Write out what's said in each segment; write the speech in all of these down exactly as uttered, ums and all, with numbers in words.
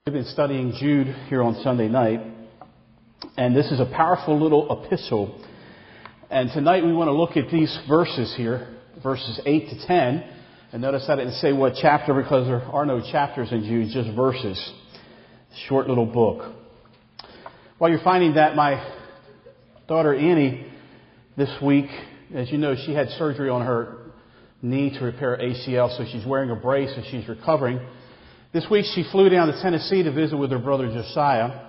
We've been studying Jude here on Sunday night, and this is a powerful little epistle. And tonight we want to look at these verses here, verses eight to ten. And notice I didn't say what chapter because there are no chapters in Jude, just verses. Short little book. While you're finding that, my daughter Annie this week, as you know, she had surgery on her knee to repair A C L, so she's wearing a brace as she's recovering. This week she flew down to Tennessee to visit with her brother Josiah.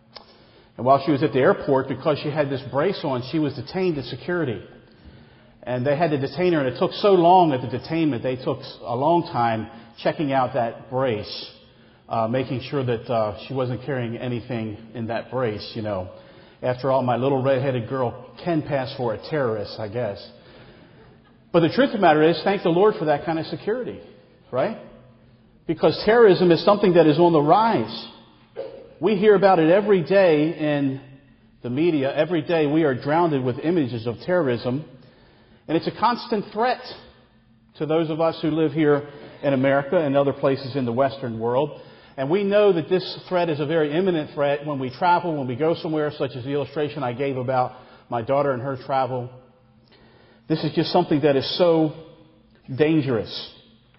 And while she was at the airport, because she had this brace on, she was detained at security. And they had to detain her, and it took so long at the detainment, they took a long time checking out that brace, uh, making sure that uh, she wasn't carrying anything in that brace, you know. After all, my little red-headed girl can pass for a terrorist, I guess. But the truth of the matter is, thank the Lord for that kind of security, right? Because terrorism is something that is on the rise. We hear about it every day in the media. Every day we are drowned with images of terrorism. And it's a constant threat to those of us who live here in America and other places in the Western world. And we know that this threat is a very imminent threat when we travel, when we go somewhere, such as the illustration I gave about my daughter and her travel. This is just something that is so dangerous.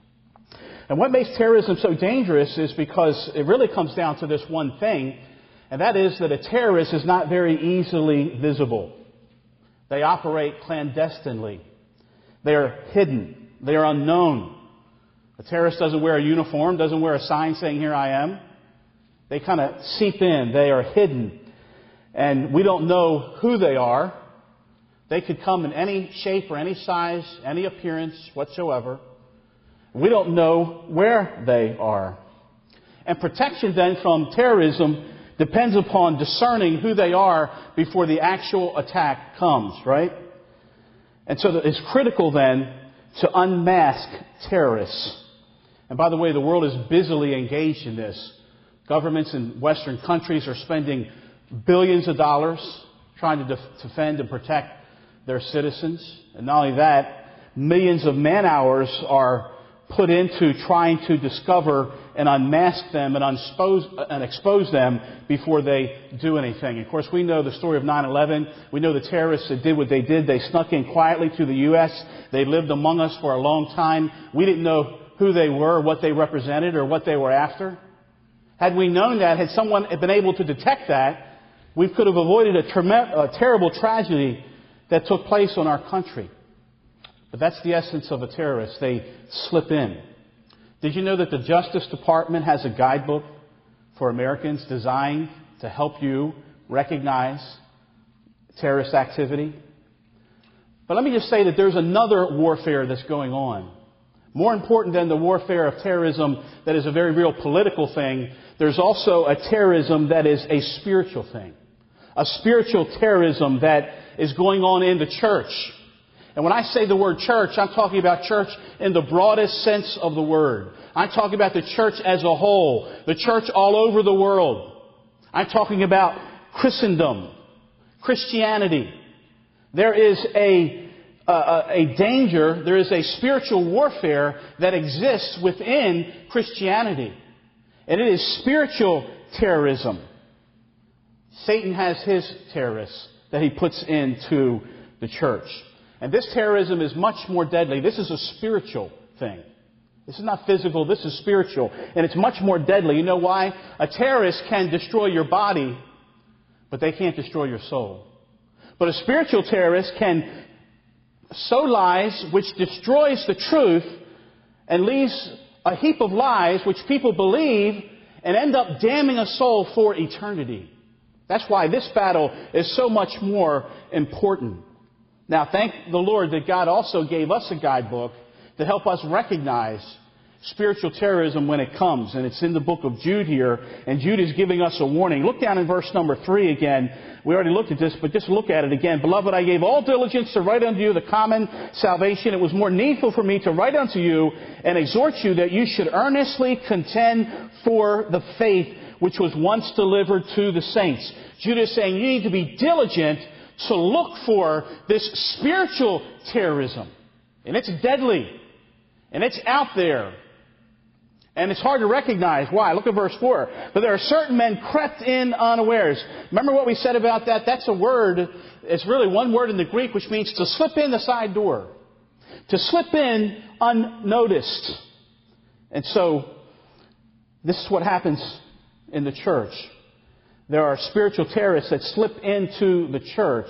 And what makes terrorism so dangerous is because it really comes down to this one thing, and that is that a terrorist is not very easily visible. They operate clandestinely. They are hidden. They are unknown. A terrorist doesn't wear a uniform, doesn't wear a sign saying, "Here I am." They kind of seep in. They are hidden. And we don't know who they are. They could come in any shape or any size, any appearance whatsoever. We don't know where they are. And protection then from terrorism depends upon discerning who they are before the actual attack comes, right? And so it's critical then to unmask terrorists. And by the way, the world is busily engaged in this. Governments in Western countries are spending billions of dollars trying to def- defend and protect their citizens. And not only that, millions of man hours are put into trying to discover and unmask them and, unspose, and expose them before they do anything. Of course, we know the story of nine eleven. We know the terrorists that did what they did. They snuck in quietly to the U S. They lived among us for a long time. We didn't know who they were, what they represented, or what they were after. Had we known that, had someone been able to detect that, we could have avoided a, trem- a terrible tragedy that took place on our country. But that's the essence of a terrorist. They slip in. Did you know that the Justice Department has a guidebook for Americans designed to help you recognize terrorist activity? But let me just say that there's another warfare that's going on. More important than the warfare of terrorism that is a very real political thing, there's also a terrorism that is a spiritual thing. A spiritual terrorism that is going on in the church. And when I say the word church, I'm talking about church in the broadest sense of the word. I'm talking about the church as a whole. The church all over the world. I'm talking about Christendom. Christianity. There is a, a, a danger, there is a spiritual warfare that exists within Christianity. And it is spiritual terrorism. Satan has his terrorists that he puts into the church. And this terrorism is much more deadly. This is a spiritual thing. This is not physical. This is spiritual. And it's much more deadly. You know why? A terrorist can destroy your body, but they can't destroy your soul. But a spiritual terrorist can sow lies which destroys the truth and leaves a heap of lies which people believe and end up damning a soul for eternity. That's why this battle is so much more important. Now, thank the Lord that God also gave us a guidebook to help us recognize spiritual terrorism when it comes. And it's in the book of Jude here. And Jude is giving us a warning. Look down in verse number three again. We already looked at this, but just look at it again. Beloved, I gave all diligence to write unto you the common salvation. It was more needful for me to write unto you and exhort you that you should earnestly contend for the faith which was once delivered to the saints. Jude is saying you need to be diligent to look for this spiritual terrorism. And it's deadly. And it's out there. And it's hard to recognize. Why? Look at verse four. But there are certain men crept in unawares. Remember what we said about that? That's a word. It's really one word in the Greek which means to slip in the side door. To slip in unnoticed. And so, this is what happens in the church. There are spiritual terrorists that slip into the church.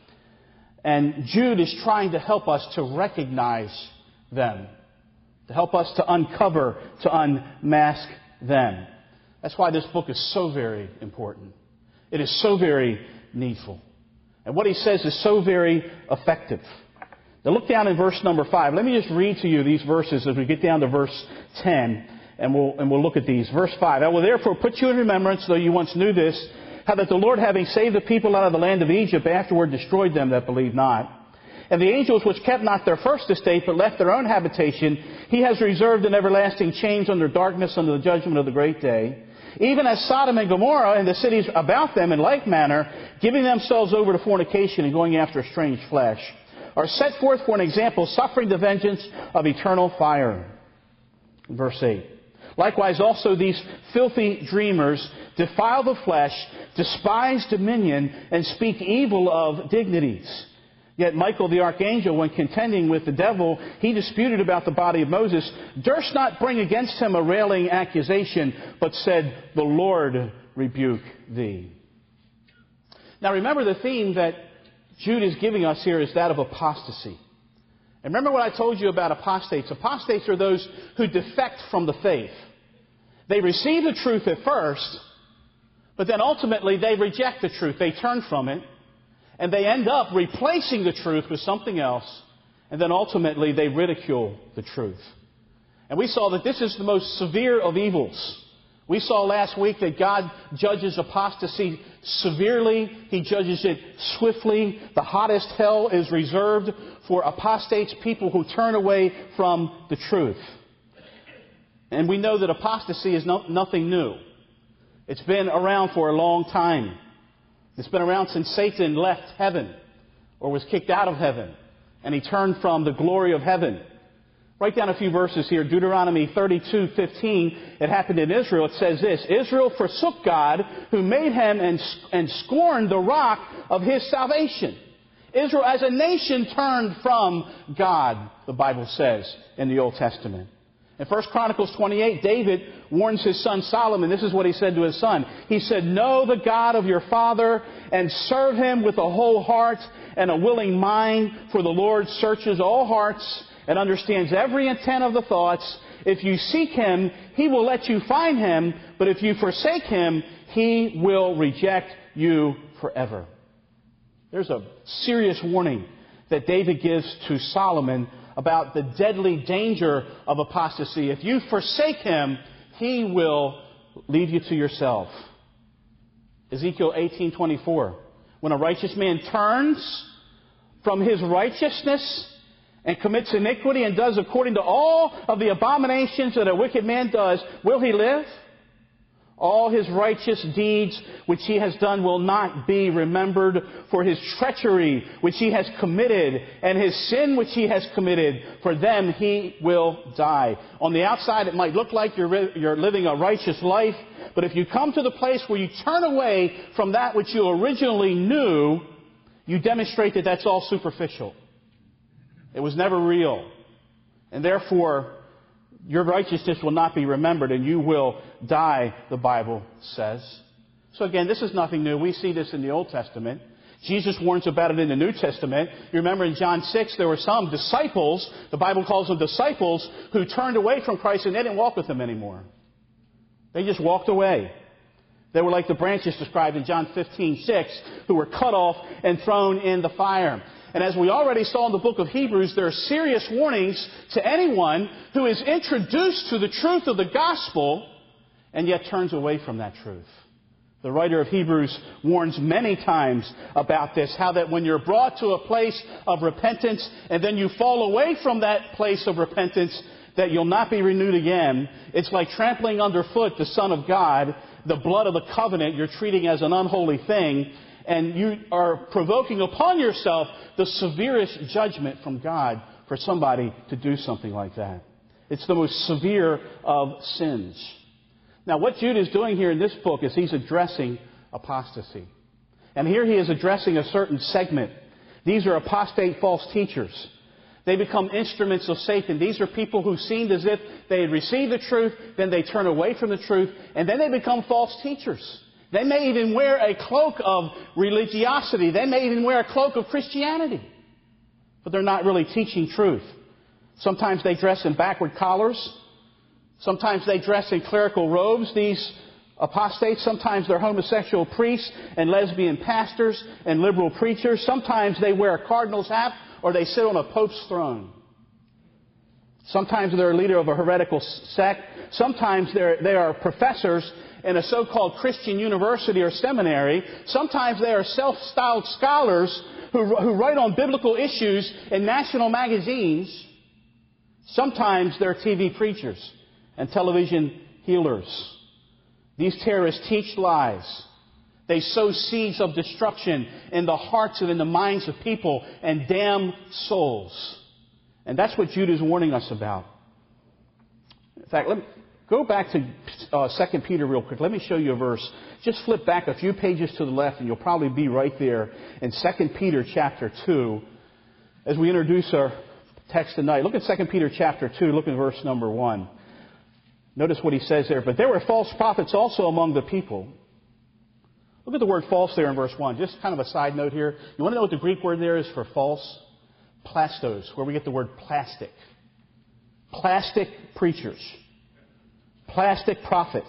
And Jude is trying to help us to recognize them. To help us to uncover, to unmask them. That's why this book is so very important. It is so very needful. And what he says is so very effective. Now look down in verse number five. Let me just read to you these verses as we get down to verse ten. And we'll, and we'll look at these. Verse five. I will therefore put you in remembrance, though you once knew this, how that the Lord, having saved the people out of the land of Egypt, afterward destroyed them that believed not. And the angels which kept not their first estate, but left their own habitation, he has reserved in everlasting chains under darkness under the judgment of the great day. Even as Sodom and Gomorrah and the cities about them in like manner, giving themselves over to fornication and going after strange flesh, are set forth for an example, suffering the vengeance of eternal fire. Verse eight. Likewise also these filthy dreamers defile the flesh, despise dominion, and speak evil of dignities. Yet Michael the archangel, when contending with the devil, he disputed about the body of Moses, durst not bring against him a railing accusation, but said, the Lord rebuke thee. Now remember, the theme that Jude is giving us here is that of apostasy. And remember what I told you about apostates. Apostates are those who defect from the faith. They receive the truth at first, but then ultimately they reject the truth. They turn from it. And they end up replacing the truth with something else. And then ultimately they ridicule the truth. And we saw that this is the most severe of evils. We saw last week that God judges apostasy severely. He judges it swiftly. The hottest hell is reserved for apostates, people who turn away from the truth. And we know that apostasy is no, nothing new. It's been around for a long time. It's been around since Satan left heaven or was kicked out of heaven and he turned from the glory of heaven. Write down a few verses here. Deuteronomy thirty-two fifteen. It happened in Israel. It says this, Israel forsook God who made him and, and scorned the rock of his salvation. Israel as a nation turned from God, the Bible says in the Old Testament. In First Chronicles twenty-eight, David warns his son Solomon. This is what he said to his son. He said, know the God of your father and serve him with a whole heart and a willing mind, for the Lord searches all hearts and understands every intent of the thoughts. If you seek him, he will let you find him, but if you forsake him, he will reject you forever. There's a serious warning that David gives to Solomon about the deadly danger of apostasy. If you forsake him, he will leave you to yourself. Ezekiel eighteen twenty-four. When a righteous man turns from his righteousness and commits iniquity and does according to all of the abominations that a wicked man does, will he live? All his righteous deeds which he has done will not be remembered, for his treachery which he has committed and his sin which he has committed, for them he will die. On the outside it might look like you're, you're living a righteous life, but if you come to the place where you turn away from that which you originally knew, you demonstrate that that's all superficial. It was never real. And therefore, your righteousness will not be remembered and you will die, the Bible says. So again, this is nothing new. We see this in the Old Testament. Jesus warns about it in the New Testament. You remember in John six, there were some disciples, the Bible calls them disciples, who turned away from Christ and they didn't walk with him anymore. They just walked away. They were like the branches described in John fifteen six, who were cut off and thrown in the fire. And as we already saw in the book of Hebrews, there are serious warnings to anyone who is introduced to the truth of the gospel and yet turns away from that truth. The writer of Hebrews warns many times about this, how that when you're brought to a place of repentance and then you fall away from that place of repentance, that you'll not be renewed again. It's like trampling underfoot the Son of God, the blood of the covenant you're treating as an unholy thing, and you are provoking upon yourself the severest judgment from God for somebody to do something like that. It's the most severe of sins. Now, what Jude is doing here in this book is he's addressing apostasy. And here he is addressing a certain segment. These are apostate false teachers. They become instruments of Satan. These are people who seemed as if they had received the truth, then they turn away from the truth, and then they become false teachers. They may even wear a cloak of religiosity. They may even wear a cloak of Christianity. But they're not really teaching truth. Sometimes they dress in backward collars. Sometimes they dress in clerical robes, these apostates. Sometimes they're homosexual priests and lesbian pastors and liberal preachers. Sometimes they wear a cardinal's hat or they sit on a pope's throne. Sometimes they're a leader of a heretical sect. Sometimes they're, they are professors in a so-called Christian university or seminary. Sometimes they are self-styled scholars who, who write on biblical issues in national magazines. Sometimes they're T V preachers and television healers. These terrorists teach lies. They sow seeds of destruction in the hearts and in the minds of people and damn souls. And that's what Jude is warning us about. In fact, let me go back to uh, Second Peter real quick. Let me show you a verse. Just flip back a few pages to the left and you'll probably be right there in Second Peter chapter two. As we introduce our text tonight, look at Second Peter chapter two. Look at verse number one. Notice what he says there. But there were false prophets also among the people. Look at the word false there in verse one. Just kind of a side note here. You want to know what the Greek word there is for false? Plastos, where we get the word plastic. Plastic preachers. Plastic prophets.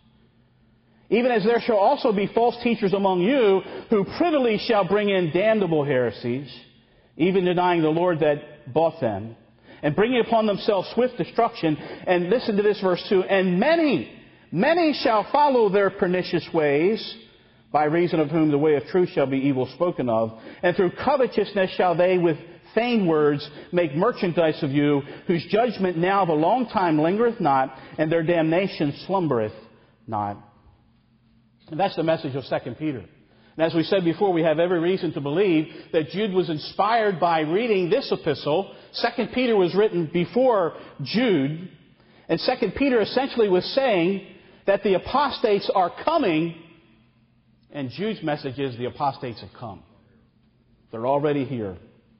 Even as there shall also be false teachers among you, who privily shall bring in damnable heresies, even denying the Lord that bought them, and bringing upon themselves swift destruction. And listen to this verse two. And many, many shall follow their pernicious ways, by reason of whom the way of truth shall be evil spoken of. And through covetousness shall they with feigned words make merchandise of you, whose judgment now of a long time lingereth not, and their damnation slumbereth not. And that's the message of Second Peter. And as we said before, we have every reason to believe that Jude was inspired by reading this epistle. Second Peter was written before Jude. And Second Peter essentially was saying that the apostates are coming. And Jude's message is the apostates have come. They're already here.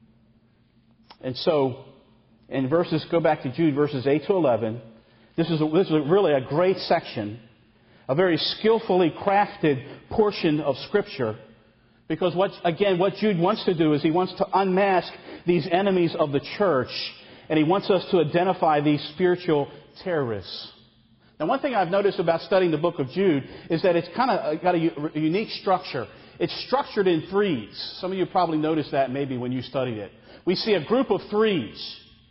And so, in verses, go back to Jude, verses eight to eleven. This is, a, this is really a great section. A very skillfully crafted portion of Scripture. Because what, again, what Jude wants to do is he wants to unmask these enemies of the church. And he wants us to identify these spiritual terrorists. Now, one thing I've noticed about studying the book of Jude is that it's kind of got a, a unique structure. It's structured in threes. Some of you probably noticed that maybe when you studied it. We see a group of threes.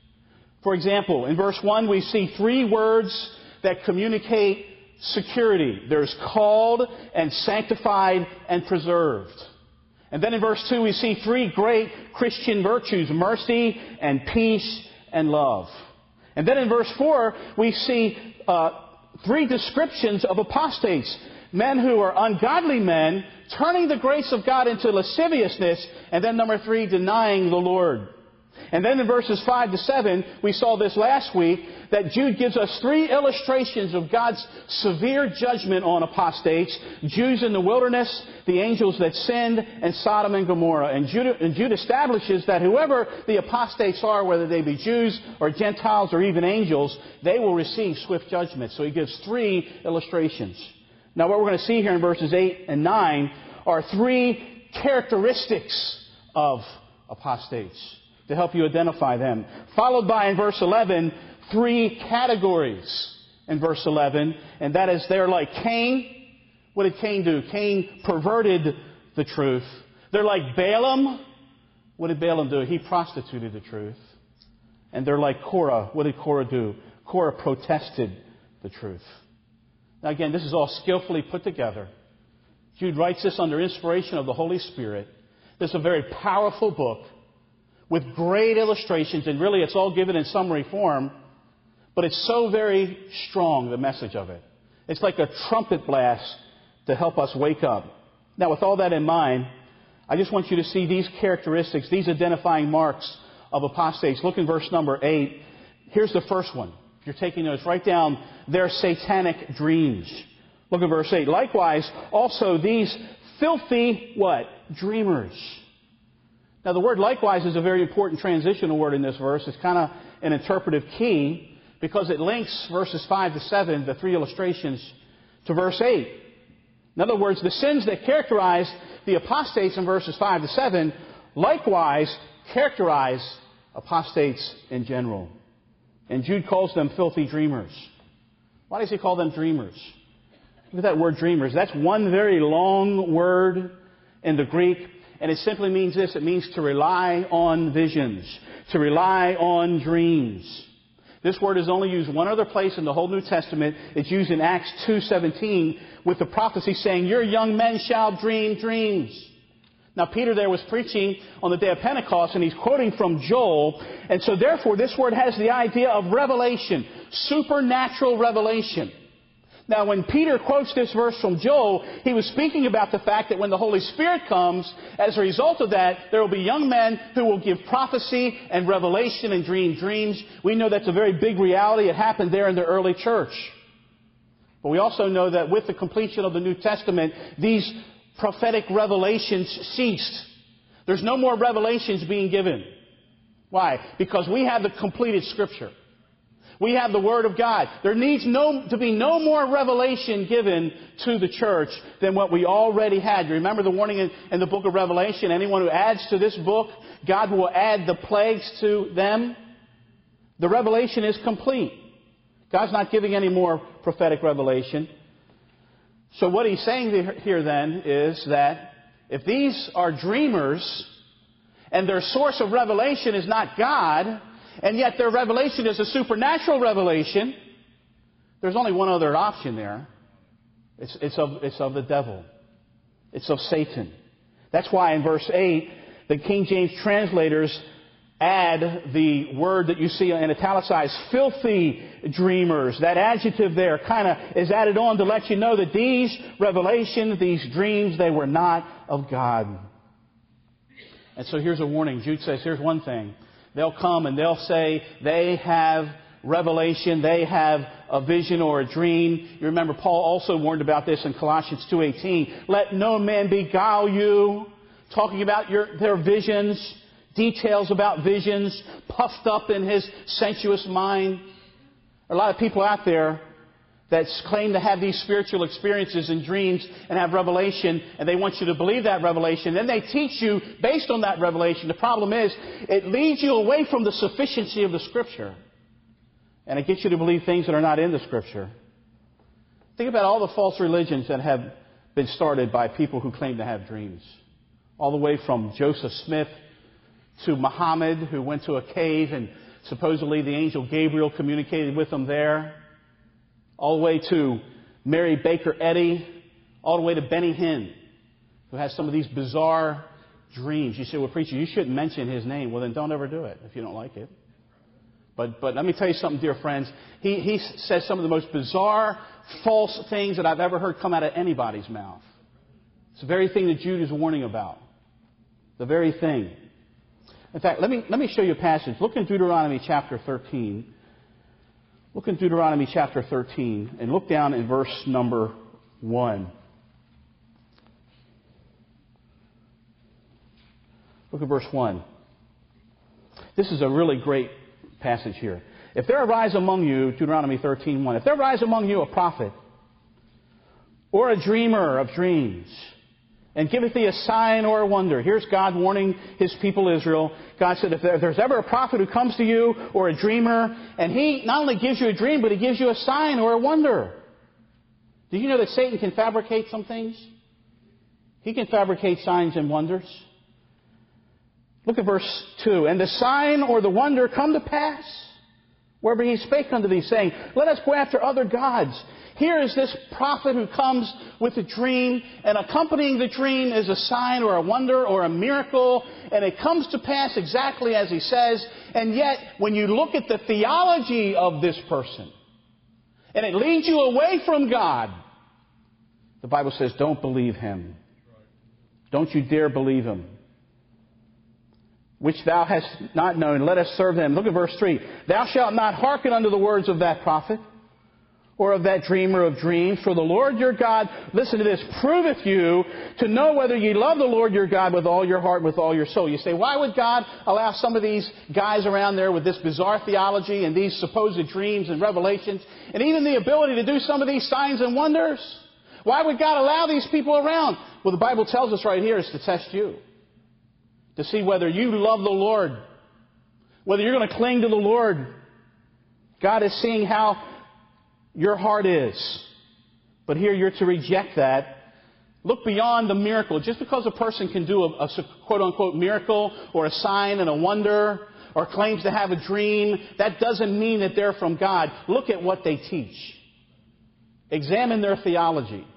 For example, in verse one, we see three words that communicate security. There's called and sanctified and preserved. And then in verse two, we see three great Christian virtues: mercy and peace and love. And then in verse four, we see uh, three descriptions of apostates. Men who are ungodly men, turning the grace of God into lasciviousness. And then number three, denying the Lord. And then in verses five to seven, we saw this last week, that Jude gives us three illustrations of God's severe judgment on apostates: Jews in the wilderness, the angels that sinned, and Sodom and Gomorrah. And Jude, and Jude establishes that whoever the apostates are, whether they be Jews or Gentiles or even angels, they will receive swift judgment. So he gives three illustrations. Now what we're going to see here in verses eight and nine are three characteristics of apostates, to help you identify them. Followed by, in verse eleven, three categories in verse eleven. And that is, they're like Cain. What did Cain do? Cain perverted the truth. They're like Balaam. What did Balaam do? He prostituted the truth. And they're like Korah. What did Korah do? Korah protested the truth. Now again, this is all skillfully put together. Jude writes this under inspiration of the Holy Spirit. This is a very powerful book with great illustrations, and really it's all given in summary form, but it's so very strong, the message of it. It's like a trumpet blast to help us wake up. Now, with all that in mind, I just want you to see these characteristics, these identifying marks of apostates. Look in verse number eight. Here's the first one. If you're taking notes, write down their satanic dreams. Look at verse eight. Likewise, also these filthy, what? Dreamers. Now the word likewise is a very important transitional word in this verse. It's kind of an interpretive key because it links verses five to seven, the three illustrations, to verse eight. In other words, the sins that characterize the apostates in verses five to seven likewise characterize apostates in general. And Jude calls them filthy dreamers. Why does he call them dreamers? Look at that word dreamers. That's one very long word in the Greek. And it simply means this. It means to rely on visions. To rely on dreams. This word is only used one other place in the whole New Testament. It's used in Acts two seventeen with the prophecy saying, your young men shall dream dreams. Now Peter there was preaching on the day of Pentecost and he's quoting from Joel. And so therefore this word has the idea of revelation. Supernatural revelation. Now when Peter quotes this verse from Joel, he was speaking about the fact that when the Holy Spirit comes, as a result of that, there will be young men who will give prophecy and revelation and dream dreams. We know that's a very big reality. It happened there in the early church. But we also know that with the completion of the New Testament, these prophetic revelations ceased. There's no more revelations being given. Why? Because we have the completed Scripture. We have the Word of God. There needs no, to be no more revelation given to the church than what we already had. You remember the warning in, in the book of Revelation? Anyone who adds to this book, God will add the plagues to them. The revelation is complete. God's not giving any more prophetic revelation. So what he's saying here then is that if these are dreamers and their source of revelation is not God, and yet their revelation is a supernatural revelation, there's only one other option there. It's, it's, of, it's of the devil. It's of Satan. That's why in verse eight, the King James translators add the word that you see in italicized, filthy dreamers. That adjective there kind of is added on to let you know that these revelations, these dreams, they were not of God. And so here's a warning. Jude says, here's one thing. They'll come and they'll say they have revelation, they have a vision or a dream. You remember Paul also warned about this in Colossians two eighteen. Let no man beguile you, talking about your, their visions, details about visions, puffed up in his sensuous mind. There are a lot of people out there that claim to have these spiritual experiences and dreams and have revelation, and they want you to believe that revelation. Then they teach you based on that revelation. The problem is, it leads you away from the sufficiency of the Scripture. And it gets you to believe things that are not in the Scripture. Think about all the false religions that have been started by people who claim to have dreams. All the way from Joseph Smith to Muhammad, who went to a cave and supposedly the angel Gabriel communicated with him there. All the way to Mary Baker Eddy, all the way to Benny Hinn, who has some of these bizarre dreams. You say, well, preacher, you shouldn't mention his name. Well, then don't ever do it if you don't like it. But but let me tell you something, dear friends. He, he says some of the most bizarre, false things that I've ever heard come out of anybody's mouth. It's the very thing that Jude is warning about. The very thing. In fact, let me, let me show you a passage. Look in Deuteronomy chapter thirteen. Look in Deuteronomy chapter thirteen and look down in verse number one. Look at verse one. This is a really great passage here. If there arise among you, Deuteronomy thirteen one, if there arise among you a prophet or a dreamer of dreams, and giveth thee a sign or a wonder. Here's God warning His people Israel. God said, if there's ever a prophet who comes to you or a dreamer, and he not only gives you a dream, but he gives you a sign or a wonder. Did you know that Satan can fabricate some things? He can fabricate signs and wonders. Look at verse two. And the sign or the wonder come to pass, wherever he spake unto thee, saying, let us go after other gods. Here is this prophet who comes with a dream, and accompanying the dream is a sign or a wonder or a miracle, and it comes to pass exactly as he says. And yet, when you look at the theology of this person, and it leads you away from God, the Bible says, don't believe him. Don't you dare believe him. which thou hast not known, let us serve them. Look at verse three. Thou shalt not hearken unto the words of that prophet, or of that dreamer of dreams. For the Lord your God, listen to this, proveth you to know whether ye love the Lord your God with all your heart, with all your soul. You say, why would God allow some of these guys around there with this bizarre theology and these supposed dreams and revelations, and even the ability to do some of these signs and wonders? Why would God allow these people around? Well, the Bible tells us right here is to test you. To see whether you love the Lord. Whether you're going to cling to the Lord. God is seeing how your heart is. But here you're to reject that. Look beyond the miracle. Just because a person can do a, a quote-unquote miracle or a sign and a wonder or claims to have a dream, that doesn't mean that they're from God. Look at what they teach. Examine their theology.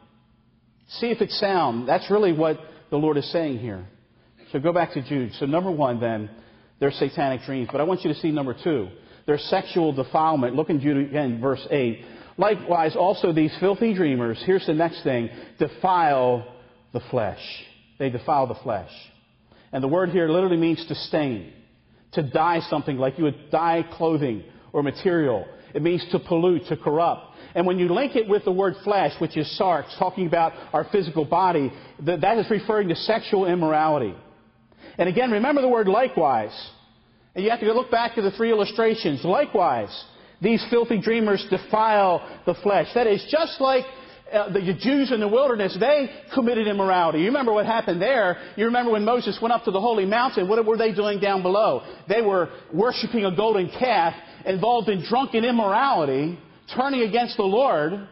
See if it's sound. That's really what the Lord is saying here. So go back to Jude. So number one then, there's satanic dreams. But I want you to see number two. There's sexual defilement. Look in Jude again, verse eight. Likewise, also these filthy dreamers, here's the next thing, defile the flesh. They defile the flesh. And the word here literally means to stain, to dye something like you would dye clothing or material. It means to pollute, to corrupt. And when you link it with the word flesh, which is sarx, talking about our physical body, that is referring to sexual immorality. And again, remember the word likewise. And you have to go look back to the three illustrations. Likewise, these filthy dreamers defile the flesh. That is, just like uh, the Jews in the wilderness, they committed immorality. You remember what happened there. You remember when Moses went up to the holy mountain, what were they doing down below? They were worshiping a golden calf, involved in drunken immorality, turning against the Lord,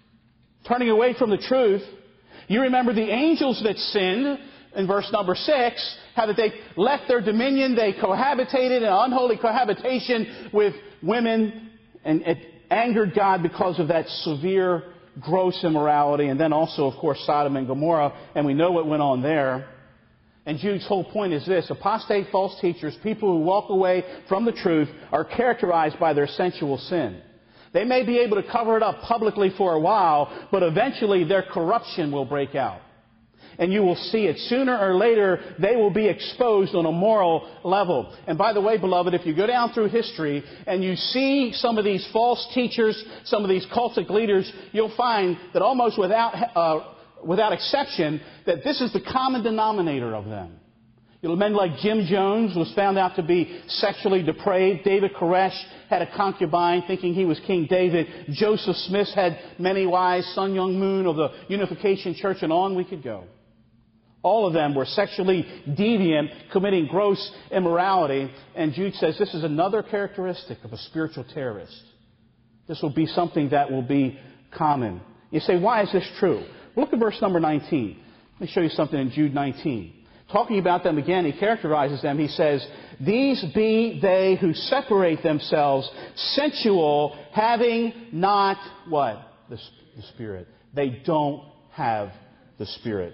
turning away from the truth. You remember the angels that sinned in verse number six, how that they left their dominion, they cohabitated in unholy cohabitation with women, and it angered God because of that severe, gross immorality. And then also, of course, Sodom and Gomorrah. And we know what went on there. And Jude's whole point is this. Apostate false teachers, people who walk away from the truth, are characterized by their sensual sin. They may be able to cover it up publicly for a while, but eventually their corruption will break out. And you will see it. Sooner or later, they will be exposed on a moral level. And by the way, beloved, if you go down through history and you see some of these false teachers, some of these cultic leaders, you'll find that almost without, uh, without exception, that this is the common denominator of them. You know, men like Jim Jones was found out to be sexually depraved. David Koresh had a concubine thinking he was King David. Joseph Smith had many wives. Sun Myung Moon of the Unification Church, and on we could go. All of them were sexually deviant, committing gross immorality. And Jude says this is another characteristic of a spiritual terrorist. This will be something that will be common. You say, why is this true? Look at verse number nineteen. Let me show you something in Jude nineteen. Talking about them again, he characterizes them. He says, these be they who separate themselves, sensual, having not what? The, the Spirit. They don't have the Spirit.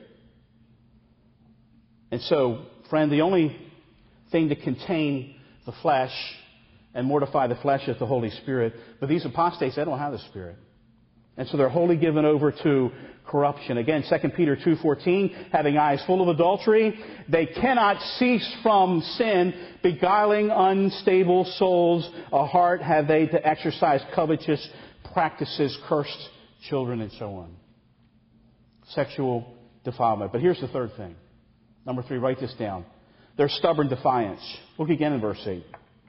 And so, friend, the only thing to contain the flesh and mortify the flesh is the Holy Spirit. But these apostates, they don't have the Spirit. And so they're wholly given over to corruption. Again, Second Peter two fourteen, having eyes full of adultery, they cannot cease from sin, beguiling unstable souls. A heart have they to exercise covetous practices, cursed children, and so on. Sexual defilement. But here's the third thing. Number three, write this down. Their stubborn defiance. Look again in verse eight.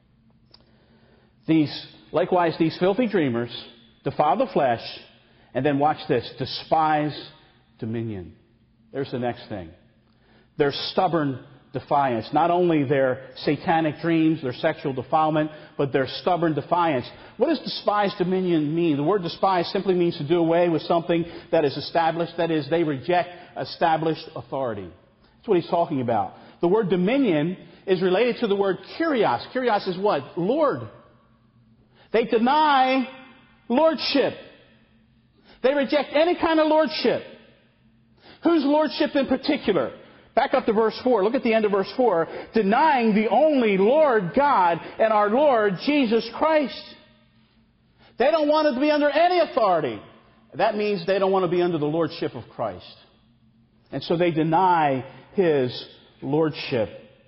These, likewise, these filthy dreamers defile the flesh, and then watch this, despise dominion. There's the next thing. Their stubborn defiance. Not only their satanic dreams, their sexual defilement, but their stubborn defiance. What does despise dominion mean? The word despise simply means to do away with something that is established. That is, they reject established authority. That's what he's talking about. The word dominion is related to the word kurios. Kurios is what? Lord. They deny lordship. They reject any kind of lordship. Whose lordship in particular? Back up to verse four. Look at the end of verse four. Denying the only Lord God and our Lord Jesus Christ. They don't want to be under any authority. That means they don't want to be under the lordship of Christ. And so they deny His lordship.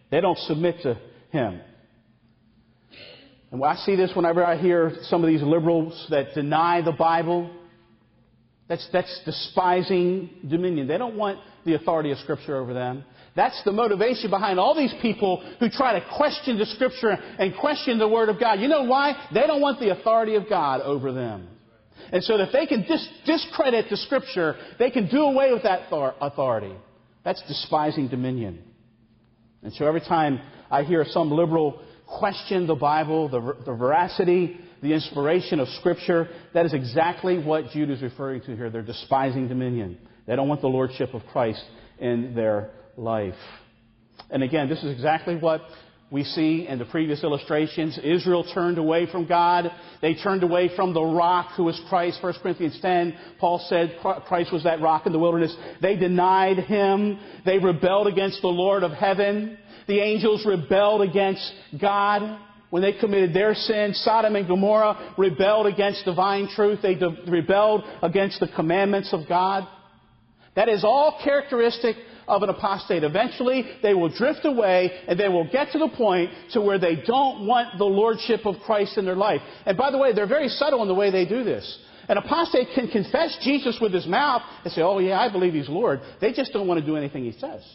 They don't submit to Him. And I see this whenever I hear some of these liberals that deny the Bible. That's, that's despising dominion. They don't want the authority of Scripture over them. That's the motivation behind all these people who try to question the Scripture and question the Word of God. You know why? They don't want the authority of God over them. And so if they can dis- discredit the Scripture, they can do away with that authority. That's despising dominion. And so every time I hear some liberal question the Bible, the, the veracity, the inspiration of Scripture, that is exactly what Jude is referring to here. They're despising dominion. They don't want the lordship of Christ in their life. And again, this is exactly what we see in the previous illustrations. Israel turned away from God. They turned away from the rock who was Christ. First Corinthians ten, Paul said Christ was that rock in the wilderness. They denied Him. They rebelled against the Lord of heaven. The angels rebelled against God when they committed their sin. Sodom and Gomorrah rebelled against divine truth. They de- rebelled against the commandments of God. That is all characteristic of an apostate. Eventually, they will drift away and they will get to the point to where they don't want the lordship of Christ in their life. And by the way, they're very subtle in the way they do this. An apostate can confess Jesus with his mouth and say, oh yeah, I believe He's Lord. They just don't want to do anything He says.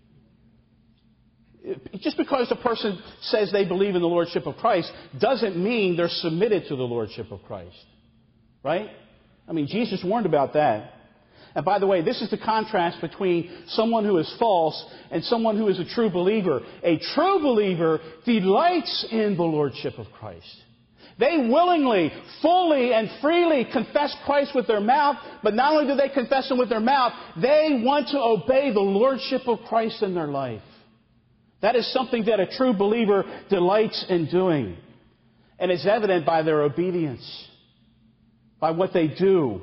Just because the person says they believe in the lordship of Christ doesn't mean they're submitted to the lordship of Christ. Right? I mean, Jesus warned about that. And by the way, this is the contrast between someone who is false and someone who is a true believer. A true believer delights in the lordship of Christ. They willingly, fully, and freely confess Christ with their mouth, but not only do they confess Him with their mouth, they want to obey the lordship of Christ in their life. That is something that a true believer delights in doing. And it's evident by their obedience, by what they do.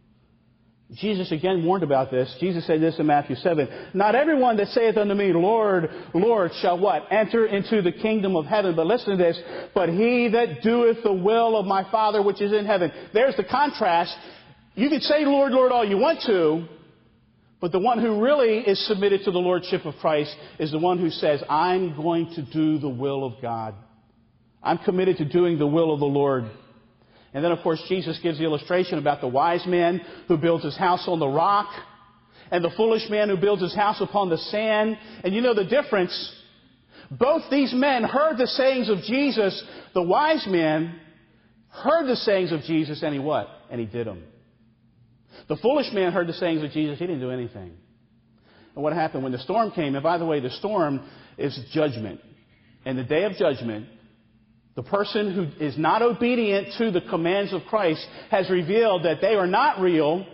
Jesus again warned about this. Jesus said this in Matthew seven. Not everyone that saith unto me, Lord, Lord, shall what? Enter into the kingdom of heaven. But listen to this. But he that doeth the will of my Father which is in heaven. There's the contrast. You can say, Lord, Lord, all you want to. But the one who really is submitted to the lordship of Christ is the one who says, I'm going to do the will of God. I'm committed to doing the will of the Lord. And then, of course, Jesus gives the illustration about the wise man who builds his house on the rock and the foolish man who builds his house upon the sand. And you know the difference. Both these men heard the sayings of Jesus. The wise man heard the sayings of Jesus and he what? And he did them. The foolish man heard the sayings of Jesus. He didn't do anything. And what happened when the storm came? And by the way, the storm is judgment. And the day of judgment, the person who is not obedient to the commands of Christ has revealed that they are not real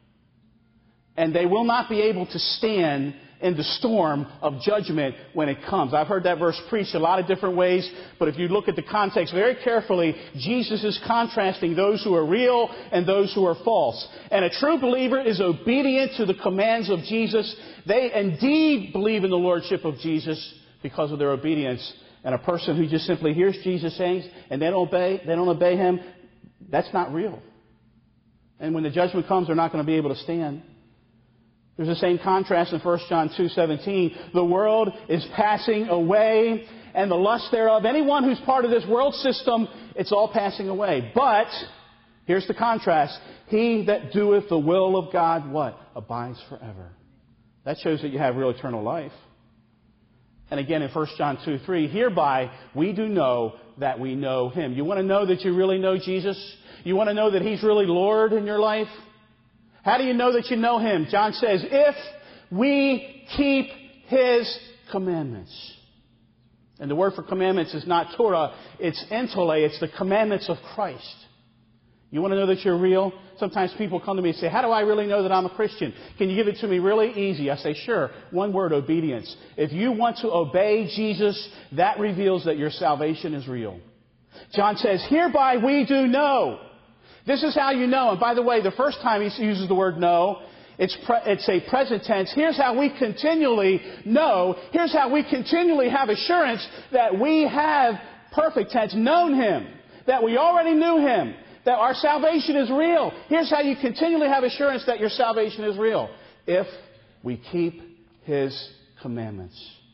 and they will not be able to stand in the storm of judgment when it comes. I've heard that verse preached a lot of different ways, but if you look at the context very carefully, Jesus is contrasting those who are real and those who are false. And a true believer is obedient to the commands of Jesus. They indeed believe in the lordship of Jesus because of their obedience. And a person who just simply hears Jesus saying and they don't obey, they don't obey Him, that's not real. And when the judgment comes, they're not going to be able to stand. There's the same contrast in First John two seventeen. The world is passing away and the lust thereof. Anyone who's part of this world system, it's all passing away. But, here's the contrast. He that doeth the will of God, what? Abides forever. That shows that you have real eternal life. And again in First John two three, hereby we do know that we know Him. You want to know that you really know Jesus? You want to know that He's really Lord in your life? How do you know that you know Him? John says, if we keep His commandments. And the word for commandments is not Torah, it's entole, it's the commandments of Christ. You want to know that you're real? Sometimes people come to me and say, how do I really know that I'm a Christian? Can you give it to me really easy? I say, sure. One word, obedience. If you want to obey Jesus, that reveals that your salvation is real. John says, hereby we do know. This is how you know. And by the way, the first time he uses the word know, it's, pre- it's a present tense. Here's how we continually know. Here's how we continually have assurance that we have, perfect tense, known Him. That we already knew Him. That our salvation is real. Here's how you continually have assurance that your salvation is real. If we keep His commandments.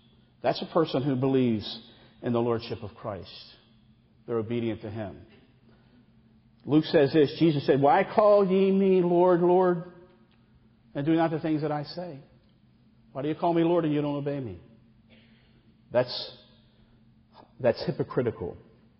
That's a person who believes in the lordship of Christ. They're obedient to Him. Luke says this, Jesus said, "Why call ye me Lord, Lord, and do not the things that I say? Why do you call me Lord and you don't obey me?" That's, that's hypocritical.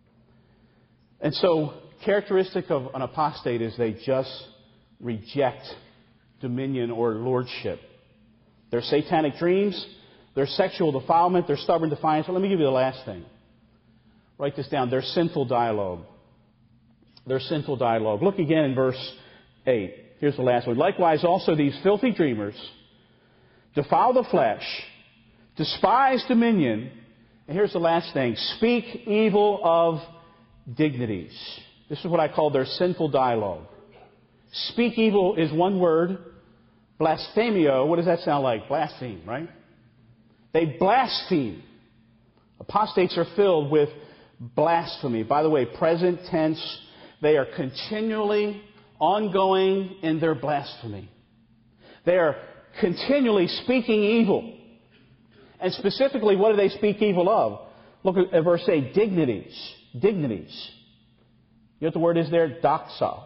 And so, characteristic of an apostate is they just reject dominion or lordship. Their satanic dreams, their sexual defilement, their stubborn defiance. Well, let me give you the last thing. Write this down. Their sinful dialogue. Their sinful dialogue. Look again in verse eight. Here's the last one. "Likewise also these filthy dreamers defile the flesh, despise dominion," and here's the last thing, "speak evil of dignities." This is what I call their sinful dialogue. Speak evil is one word. Blasphemio, what does that sound like? Blaspheme, right? They blaspheme. Apostates are filled with blasphemy. By the way, present tense, they are continually ongoing in their blasphemy. They are continually speaking evil. And specifically, what do they speak evil of? Look at verse eight, dignities. Dignities. You know what the word is there? Doxa.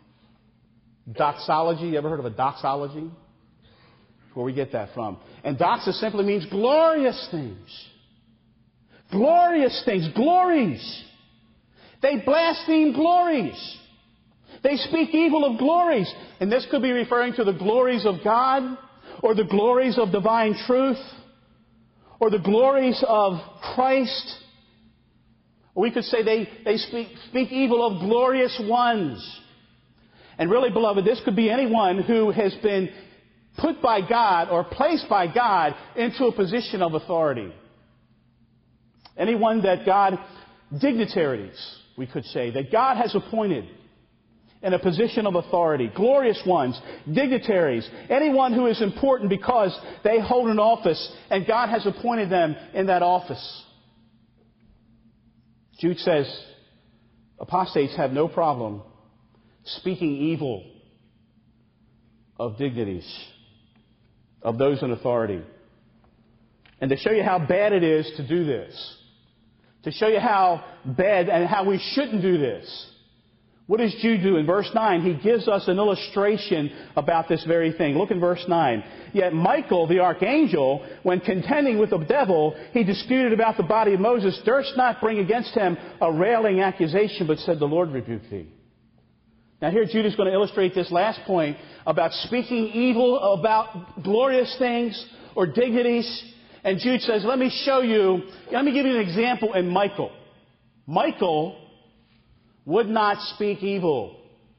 Doxology. You ever heard of a doxology? That's where we get that from. And doxa simply means glorious things. Glorious things. Glories. They blaspheme glories. They speak evil of glories. And this could be referring to the glories of God, or the glories of divine truth, or the glories of Christ. Or we could say they, they speak, speak evil of glorious ones. And really, beloved, this could be anyone who has been put by God or placed by God into a position of authority. Anyone that God, dignitaries, we could say, that God has appointed in a position of authority. Glorious ones, dignitaries, anyone who is important because they hold an office and God has appointed them in that office. Jude says, apostates have no problem speaking evil of dignities, of those in authority. And to show you how bad it is to do this, to show you how bad and how we shouldn't do this, what does Jude do? In verse nine, he gives us an illustration about this very thing. Look in verse nine. "Yet Michael, the archangel, when contending with the devil, he disputed about the body of Moses, durst not bring against him a railing accusation, but said, The Lord rebuke thee." Now here Jude is going to illustrate this last point about speaking evil about glorious things or dignities. And Jude says, let me show you, let me give you an example in Michael. Michael would not speak evil.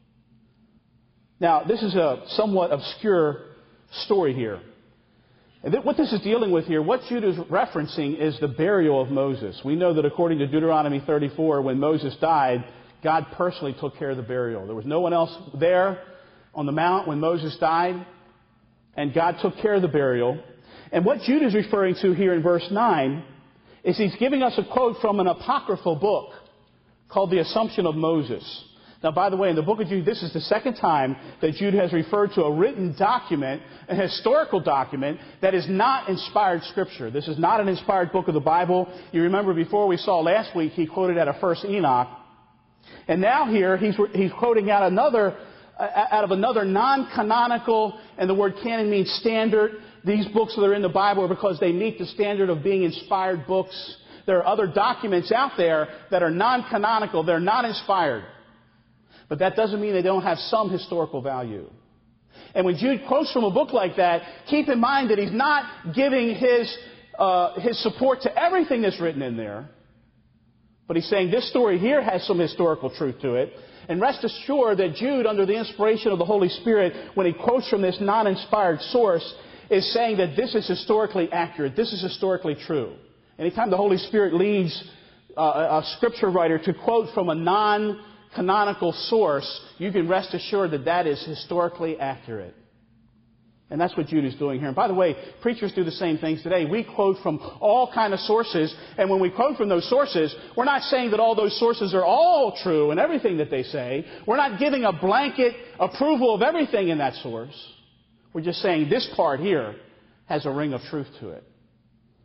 Now, this is a somewhat obscure story here. And what this is dealing with here, what Jude is referencing is the burial of Moses. We know that according to Deuteronomy thirty-four, when Moses died, God personally took care of the burial. There was no one else there on the mount when Moses died, and God took care of the burial. And what Jude is referring to here in verse nine is he's giving us a quote from an apocryphal book called The Assumption of Moses. Now, by the way, in the book of Jude, this is the second time that Jude has referred to a written document, a historical document, that is not inspired Scripture. This is not an inspired book of the Bible. You remember before we saw last week, he quoted out of First Enoch. And now here, he's, he's quoting out another, out of another non-canonical, and the word canon means standard. These books that are in the Bible are because they meet the standard of being inspired books. There are other documents out there that are non-canonical. They're not inspired. But that doesn't mean they don't have some historical value. And when Jude quotes from a book like that, keep in mind that he's not giving his, uh, his support to everything that's written in there. But he's saying this story here has some historical truth to it. And rest assured that Jude, under the inspiration of the Holy Spirit, when he quotes from this non-inspired source, is saying that this is historically accurate. This is historically true. Anytime the Holy Spirit leads uh, a scripture writer to quote from a non-canonical source, you can rest assured that that is historically accurate. And that's what Jude is doing here. And by the way, preachers do the same things today. We quote from all kind of sources, and when we quote from those sources, we're not saying that all those sources are all true and everything that they say. We're not giving a blanket approval of everything in that source. We're just saying this part here has a ring of truth to it.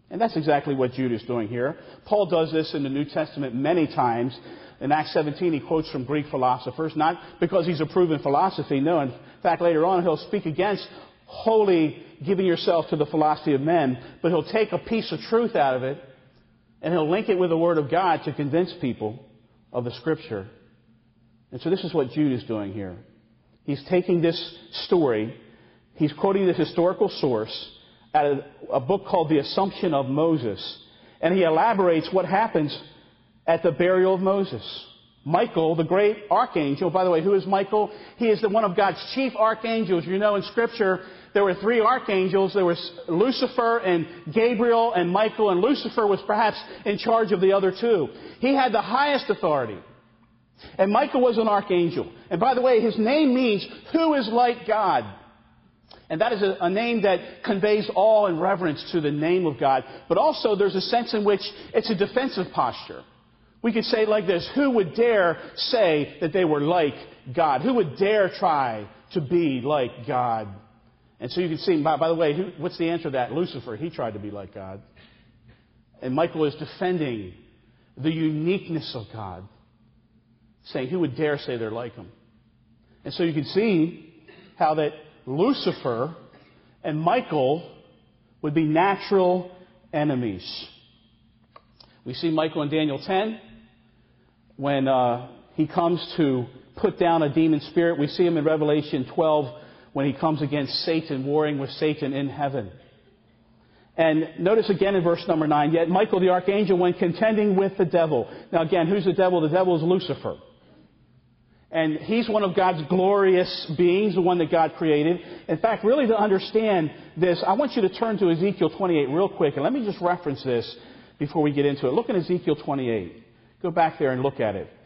And that's exactly what Jude is doing here. Paul does this in the New Testament many times. In Acts seventeen, he quotes from Greek philosophers, not because he's approving philosophy. No, in fact, later on, he'll speak against wholly giving yourself to the philosophy of men, but he'll take a piece of truth out of it, and he'll link it with the Word of God to convince people of the Scripture. And so this is what Jude is doing here. He's taking this story, he's quoting this historical source out of a book called The Assumption of Moses, and he elaborates what happens at the burial of Moses. Michael, the great archangel, by the way, who is Michael? He is the one of God's chief archangels. You know, in Scripture, there were three archangels. There was Lucifer and Gabriel and Michael, and Lucifer was perhaps in charge of the other two. He had the highest authority. And Michael was an archangel. And by the way, his name means, who is like God? And that is a, a name that conveys awe and reverence to the name of God. But also there's a sense in which it's a defensive posture. We could say it like this: who would dare say that they were like God? Who would dare try to be like God? And so you can see, by, by the way, who, what's the answer to that? Lucifer, he tried to be like God. And Michael is defending the uniqueness of God, saying, who would dare say they're like him? And so you can see how that Lucifer and Michael would be natural enemies. We see Michael in Daniel ten when uh, he comes to put down a demon spirit. We see him in Revelation twelve when he comes against Satan, warring with Satan in heaven. And notice again in verse number nine, yet Michael the archangel went contending with the devil. Now again, who's the devil? The devil is Lucifer. And he's one of God's glorious beings, the one that God created. In fact, really to understand this, I want you to turn to Ezekiel twenty-eight real quick. And let me just reference this before we get into it. Look at Ezekiel twenty-eight. Go back there and look at it.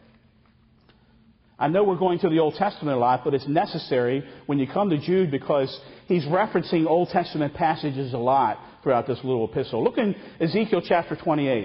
I know we're going to the Old Testament a lot, but it's necessary when you come to Jude because he's referencing Old Testament passages a lot throughout this little epistle. Look in Ezekiel chapter twenty-eight.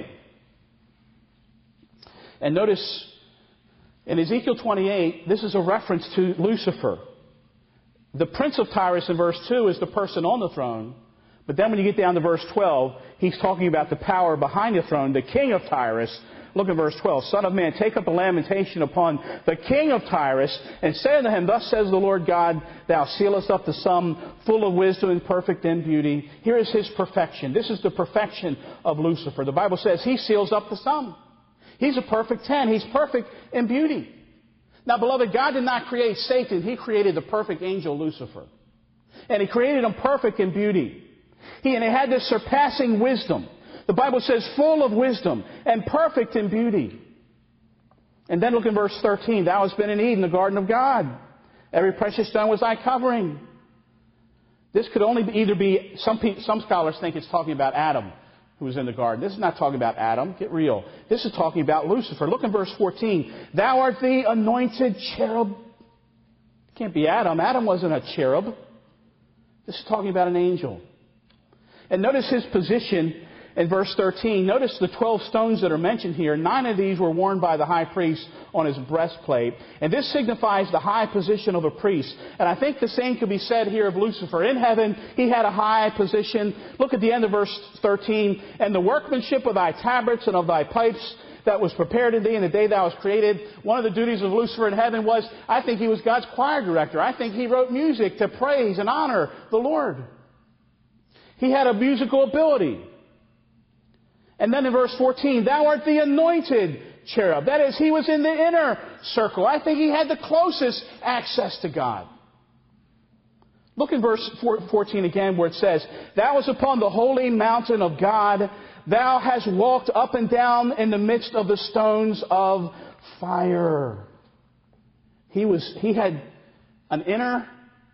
And notice in Ezekiel twenty-eight, this is a reference to Lucifer. The prince of Tyrus in verse two is the person on the throne. But then when you get down to verse twelve, he's talking about the power behind the throne, the king of Tyrus. Look at verse twelve. Son of man, take up a lamentation upon the king of Tyrus, and say unto him, thus says the Lord God, thou sealest up the sum, full of wisdom and perfect in beauty. Here is his perfection. This is the perfection of Lucifer. The Bible says he seals up the sum. He's a perfect ten. He's perfect in beauty. Now, beloved, God did not create Satan. He created the perfect angel, Lucifer. And he created him perfect in beauty. He, and he had this surpassing wisdom. The Bible says full of wisdom and perfect in beauty. And then look in verse thirteen. Thou hast been in Eden, the garden of God. Every precious stone was thy covering. This could only be either be, some, people, some scholars think it's talking about Adam, who was in the garden. This is not talking about Adam. Get real. This is talking about Lucifer. Look in verse fourteen. Thou art the anointed cherub. It can't be Adam. Adam wasn't a cherub. This is talking about an angel. And notice his position in verse thirteen. Notice the twelve stones that are mentioned here. Nine of these were worn by the high priest on his breastplate. And this signifies the high position of a priest. And I think the same could be said here of Lucifer. In heaven, he had a high position. Look at the end of verse thirteen. And the workmanship of thy tabrets and of thy pipes that was prepared in thee in the day thou was created. One of the duties of Lucifer in heaven was, I think he was God's choir director. I think he wrote music to praise and honor the Lord. He had a musical ability. And then in verse fourteen, thou art the anointed cherub. That is, he was in the inner circle. I think he had the closest access to God. Look in verse fourteen again where it says, thou was upon the holy mountain of God. Thou hast walked up and down in the midst of the stones of fire. He was, he had an inner,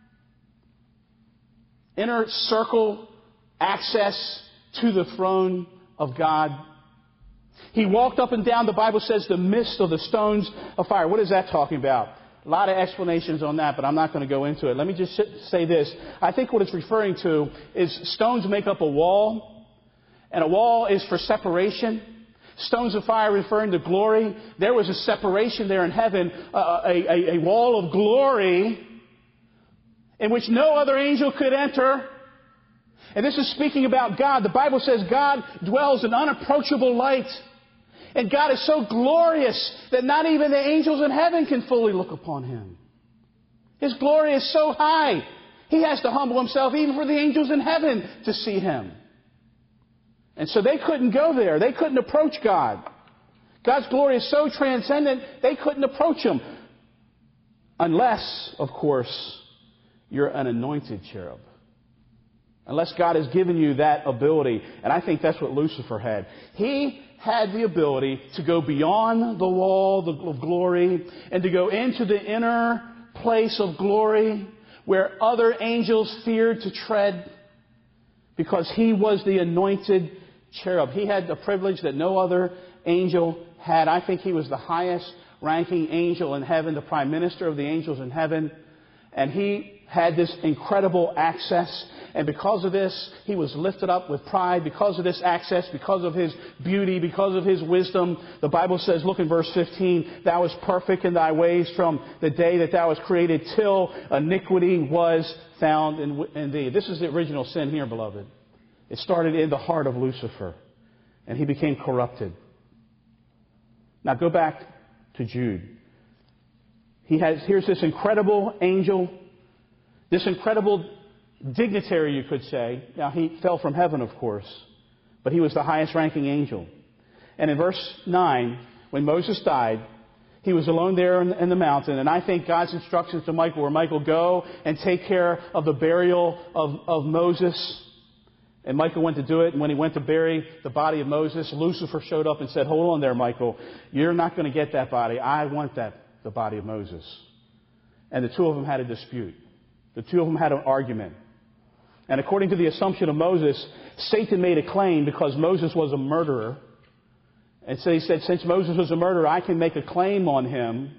inner circle access to the throne of God. He walked up and down, the Bible says, the midst of the stones of fire. What is that talking about? A lot of explanations on that, but I'm not going to go into it. Let me just say this. I think what it's referring to is stones make up a wall, and a wall is for separation. Stones of fire referring to glory. There was a separation there in heaven, uh, a, a, a wall of glory in which no other angel could enter. And this is speaking about God. The Bible says God dwells in unapproachable light. And God is so glorious that not even the angels in heaven can fully look upon Him. His glory is so high, He has to humble Himself even for the angels in heaven to see Him. And so they couldn't go there. They couldn't approach God. God's glory is so transcendent, they couldn't approach Him. Unless, of course, you're an anointed cherub. Unless God has given you that ability. And I think that's what Lucifer had. He had the ability to go beyond the wall of glory and to go into the inner place of glory where other angels feared to tread, because he was the anointed cherub. He had the privilege that no other angel had. I think he was the highest ranking angel in heaven, the prime minister of the angels in heaven. And he had this incredible access. And because of this, he was lifted up with pride. Because of this access, because of his beauty, because of his wisdom, the Bible says, look in verse fifteen, thou wast perfect in thy ways from the day that thou wast created till iniquity was found in, in thee. This is the original sin here, beloved. It started in the heart of Lucifer, and he became corrupted. Now go back to Jude. He has, here's this incredible angel, this incredible dignitary, you could say. Now, he fell from heaven, of course, but he was the highest ranking angel. And in verse nine, when Moses died, he was alone there in, in the mountain. And I think God's instructions to Michael were, Michael, go and take care of the burial of, of Moses. And Michael went to do it. And when he went to bury the body of Moses, Lucifer showed up and said, hold on there, Michael. You're not going to get that body. I want that, the body of Moses. And the two of them had a dispute. The two of them had an argument. And according to the assumption of Moses, Satan made a claim because Moses was a murderer. And so he said, since Moses was a murderer, I can make a claim on him.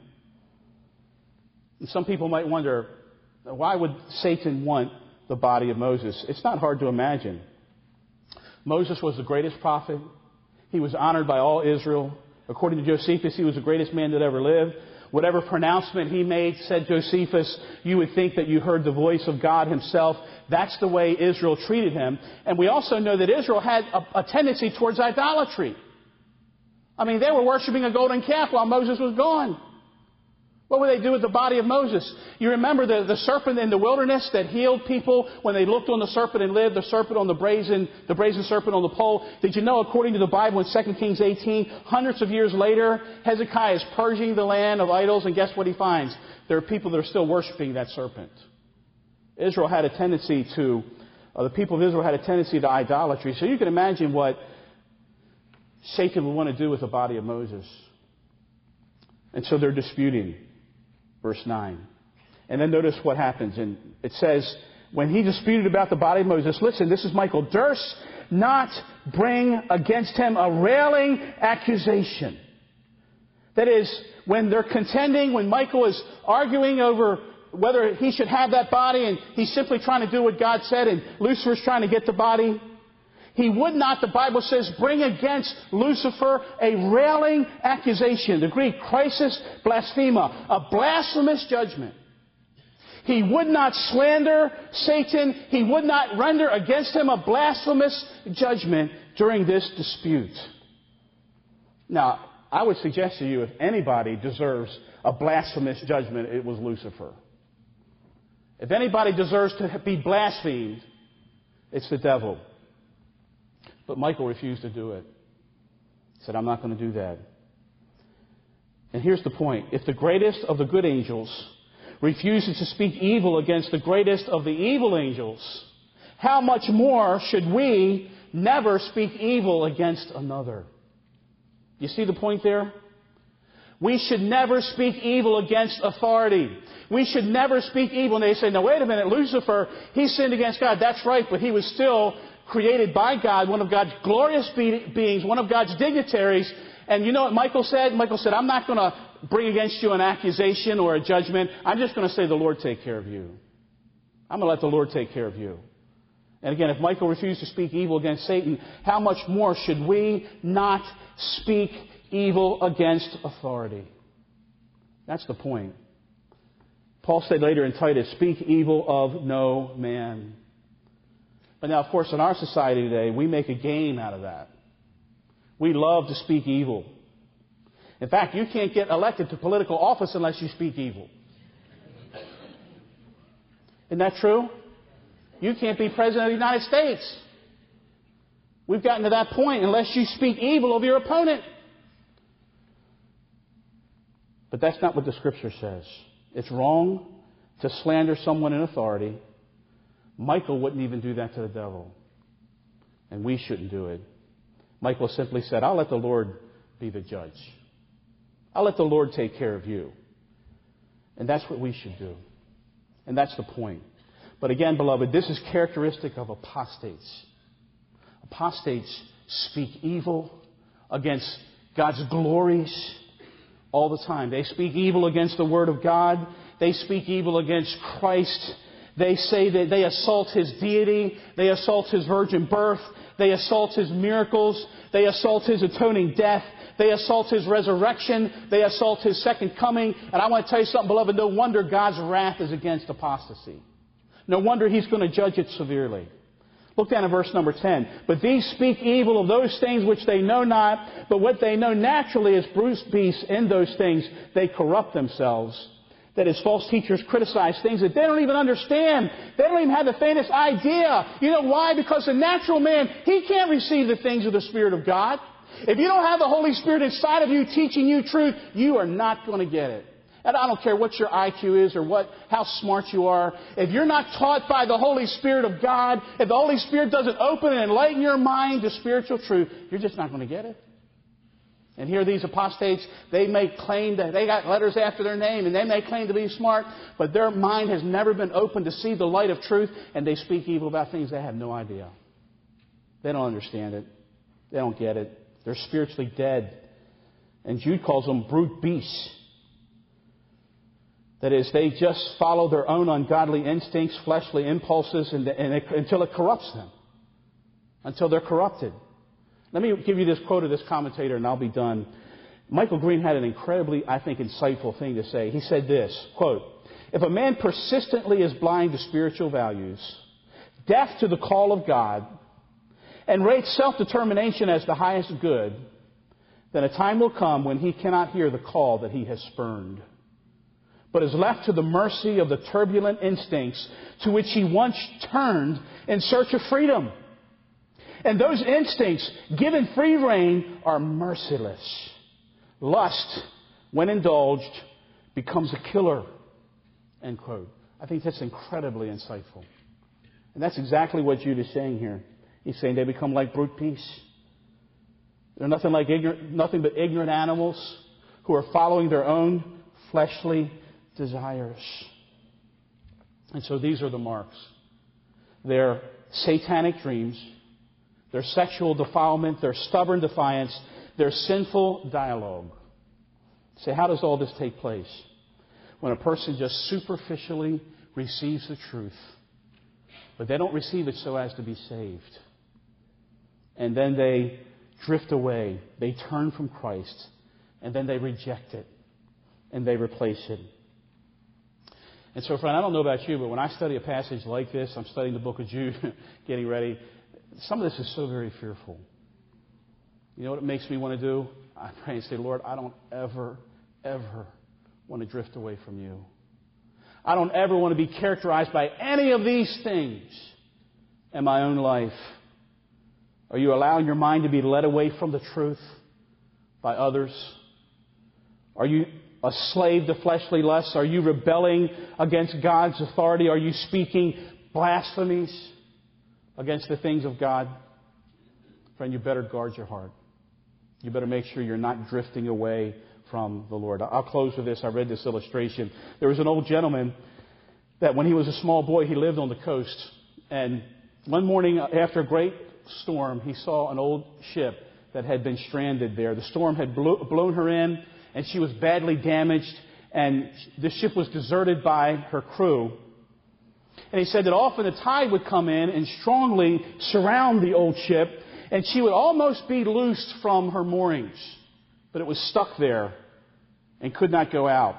And some people might wonder, why would Satan want the body of Moses? It's not hard to imagine. Moses was the greatest prophet. He was honored by all Israel. According to Josephus, he was the greatest man that ever lived. Whatever pronouncement he made, said Josephus, you would think that you heard the voice of God Himself. That's the way Israel treated him. And we also know that Israel had a, a tendency towards idolatry. I mean, they were worshiping a golden calf while Moses was gone. What would they do with the body of Moses? You remember the, the serpent in the wilderness that healed people when they looked on the serpent and lived, the serpent on the brazen, the brazen serpent on the pole. Did you know, according to the Bible in Second Kings eighteen, hundreds of years later, Hezekiah is purging the land of idols, and guess what he finds? There are people that are still worshiping that serpent. Israel had a tendency to, uh, the people of Israel had a tendency to idolatry. So you can imagine what Satan would want to do with the body of Moses. And so they're disputing. Verse nine. And then notice what happens. And it says, when he disputed about the body of Moses, listen, this is Michael, durst not bring against him a railing accusation. That is, when they're contending, when Michael is arguing over whether he should have that body, and he's simply trying to do what God said, and Lucifer's trying to get the body, he would not, the Bible says, bring against Lucifer a railing accusation. The Greek, crisis blasphema, a blasphemous judgment. He would not slander Satan. He would not render against him a blasphemous judgment during this dispute. Now, I would suggest to you, if anybody deserves a blasphemous judgment, it was Lucifer. If anybody deserves to be blasphemed, it's the devil. But Michael refused to do it. He said, I'm not going to do that. And here's the point. If the greatest of the good angels refuses to speak evil against the greatest of the evil angels, how much more should we never speak evil against another? You see the point there? We should never speak evil against authority. We should never speak evil. And they say, now wait a minute, Lucifer, he sinned against God. That's right, but he was still created by God, one of God's glorious be- beings, one of God's dignitaries. And you know what Michael said? Michael said, I'm not going to bring against you an accusation or a judgment. I'm just going to say the Lord take care of you. I'm going to let the Lord take care of you. And again, if Michael refused to speak evil against Satan, how much more should we not speak evil against authority? That's the point. Paul said later in Titus, speak evil of no man. But now, of course, in our society today, we make a game out of that. We love to speak evil. In fact, you can't get elected to political office unless you speak evil. Isn't that true? You can't be president of the United States. We've gotten to that point unless you speak evil of your opponent. But that's not what the Scripture says. It's wrong to slander someone in authority. Michael wouldn't even do that to the devil. And we shouldn't do it. Michael simply said, I'll let the Lord be the judge. I'll let the Lord take care of you. And that's what we should do. And that's the point. But again, beloved, this is characteristic of apostates. Apostates speak evil against God's glories all the time. They speak evil against the Word of God. They speak evil against Christ. They say that they assault His deity. They assault His virgin birth. They assault His miracles. They assault His atoning death. They assault His resurrection. They assault His second coming. And I want to tell you something, beloved. No wonder God's wrath is against apostasy. No wonder He's going to judge it severely. Look down at verse number ten. But these speak evil of those things which they know not, but what they know naturally is bruised beasts. In those things they corrupt themselves. That is, false teachers criticize things that they don't even understand. They don't even have the faintest idea. You know why? Because the natural man, he can't receive the things of the Spirit of God. If you don't have the Holy Spirit inside of you teaching you truth, you are not going to get it. And I don't care what your I Q is or what, how smart you are. If you're not taught by the Holy Spirit of God, if the Holy Spirit doesn't open and enlighten your mind to spiritual truth, you're just not going to get it. And here these apostates, they may claim that they got letters after their name and they may claim to be smart, but their mind has never been opened to see the light of truth, and they speak evil about things they have no idea. They don't understand it. They don't get it. They're spiritually dead. And Jude calls them brute beasts. That is, they just follow their own ungodly instincts, fleshly impulses, and, and it, until it corrupts them. Until they're corrupted. Let me give you this quote of this commentator, and I'll be done. Michael Green had an incredibly, I think, insightful thing to say. He said this, quote, if a man persistently is blind to spiritual values, deaf to the call of God, and rates self-determination as the highest good, then a time will come when he cannot hear the call that he has spurned, but is left to the mercy of the turbulent instincts to which he once turned in search of freedom. And those instincts, given free rein, are merciless. Lust, when indulged, becomes a killer. End quote. I think that's incredibly insightful. And that's exactly what Jude is saying here. He's saying they become like brute beasts. They're nothing like ignorant, nothing but ignorant animals who are following their own fleshly desires. And so these are the marks. They're satanic dreams, their sexual defilement, their stubborn defiance, their sinful dialogue. Say, how does all this take place? When a person just superficially receives the truth, but they don't receive it so as to be saved. And then they drift away, they turn from Christ, and then they reject it, and they replace it. And so, friend, I don't know about you, but when I study a passage like this, I'm studying the book of Jude, getting ready, some of this is so very fearful. You know what it makes me want to do? I pray and say, Lord, I don't ever, ever want to drift away from you. I don't ever want to be characterized by any of these things in my own life. Are you allowing your mind to be led away from the truth by others? Are you a slave to fleshly lusts? Are you rebelling against God's authority? Are you speaking blasphemies against the things of God? Friend, you better guard your heart. You better make sure you're not drifting away from the Lord. I'll close with this. I read this illustration. There was an old gentleman that when he was a small boy, he lived on the coast. And one morning after a great storm, he saw an old ship that had been stranded there. The storm had blew, blown her in, and she was badly damaged, and the ship was deserted by her crew. And he said that often the tide would come in and strongly surround the old ship, and she would almost be loosed from her moorings, but it was stuck there and could not go out.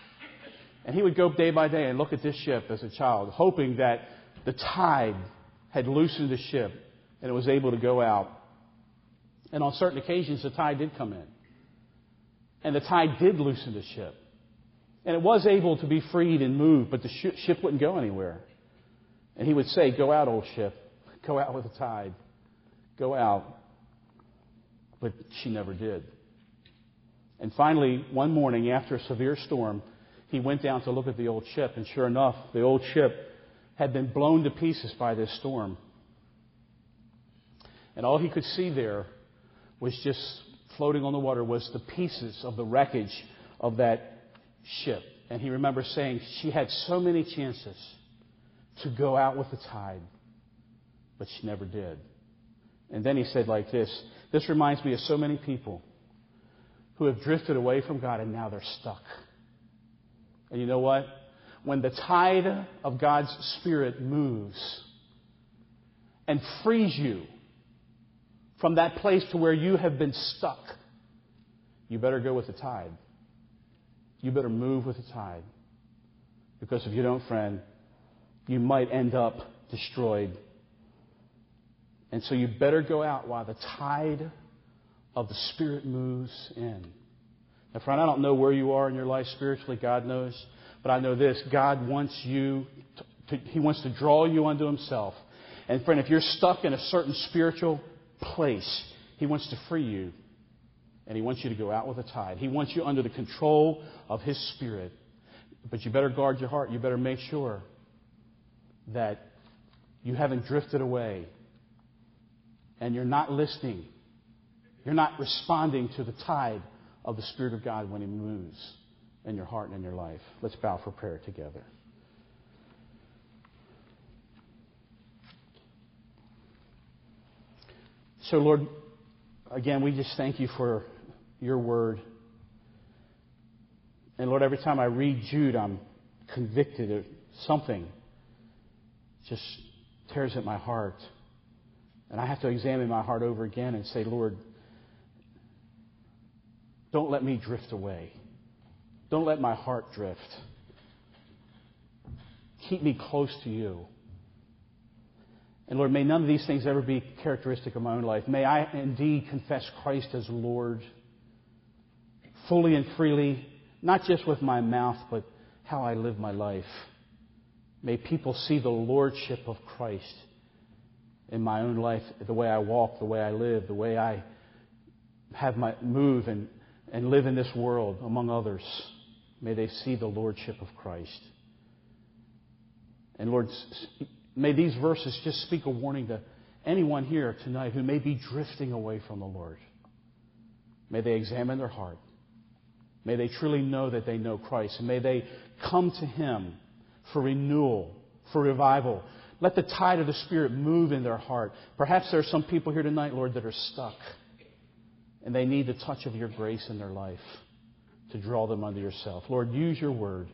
And he would go day by day and look at this ship as a child, hoping that the tide had loosened the ship, and it was able to go out. And on certain occasions, the tide did come in. And the tide did loosen the ship. And it was able to be freed and moved, but the sh- ship wouldn't go anywhere. And he would say, "Go out, old ship. Go out with the tide. Go out." But she never did. And finally, one morning after a severe storm, he went down to look at the old ship. And sure enough, the old ship had been blown to pieces by this storm. And all he could see there was just floating on the water was the pieces of the wreckage of that ship. And he remembers saying she had so many chances to go out with the tide, but she never did. And then he said like this, "This reminds me of so many people who have drifted away from God and now they're stuck." And you know what? When the tide of God's Spirit moves and frees you from that place to where you have been stuck, you better go with the tide. You better move with the tide. Because if you don't, friend, you might end up destroyed. And so you better go out while the tide of the Spirit moves in. Now, friend, I don't know where you are in your life spiritually. God knows. But I know this. God wants you to, to, He wants to draw you unto Himself. And friend, if you're stuck in a certain spiritual place, He wants to free you. And He wants you to go out with the tide. He wants you under the control of His Spirit. But you better guard your heart. You better make sure that you haven't drifted away. And you're not listening. You're not responding to the tide of the Spirit of God when He moves in your heart and in your life. Let's bow for prayer together. So, Lord, again, we just thank You for Your Word. And, Lord, every time I read Jude, I'm convicted of something. Just tears at my heart. And I have to examine my heart over again and say, Lord, don't let me drift away. Don't let my heart drift. Keep me close to You. And Lord, may none of these things ever be characteristic of my own life. May I indeed confess Christ as Lord fully and freely, not just with my mouth, but how I live my life. May people see the lordship of Christ in my own life, the way I walk, the way I live, the way I have my move and, and live in this world among others. May they see the lordship of Christ. And Lord, may these verses just speak a warning to anyone here tonight who may be drifting away from the Lord. May they examine their heart. May they truly know that they know Christ. And may they come to Him for renewal, for revival. Let the tide of the Spirit move in their heart. Perhaps there are some people here tonight, Lord, that are stuck. And they need the touch of Your grace in their life to draw them unto Yourself. Lord, use Your Word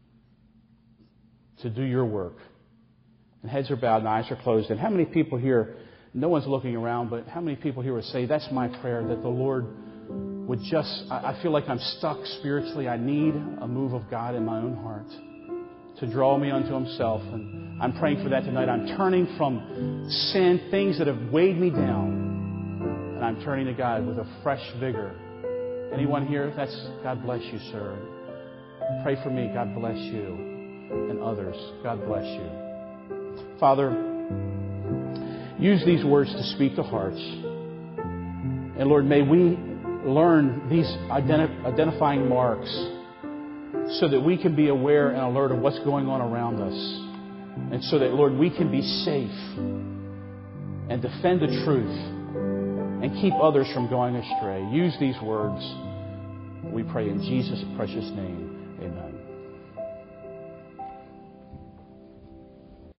to do Your work. And heads are bowed and eyes are closed. And how many people here, no one's looking around, but how many people here would say, that's my prayer, that the Lord would just, I feel like I'm stuck spiritually. I need a move of God in my own heart to draw me unto Himself. And I'm praying for that tonight. I'm turning from sin, things that have weighed me down, and I'm turning to God with a fresh vigor. Anyone here? That's, God bless you, sir. Pray for me. God bless you. And others. God bless you. Father, use these words to speak to hearts. And Lord, may we learn these identi- identifying marks so that we can be aware and alert of what's going on around us. And so that, Lord, we can be safe and defend the truth and keep others from going astray. Use these words. We pray in Jesus' precious name. Amen.